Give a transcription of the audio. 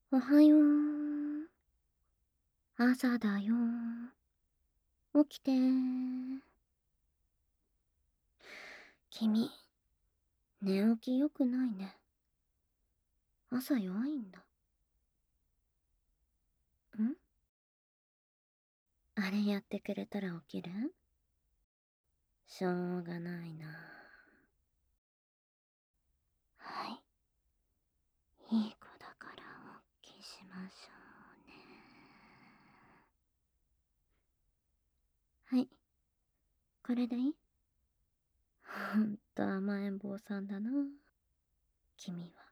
おはよう。朝だよ。起きて。君、寝起き良くないね。朝弱いんだ。んあれやってくれたら起きる？しょうがないな。はい。いい子だからおっきしましょうね。はい。これでいい？ほんと甘えん坊さんだな。君は。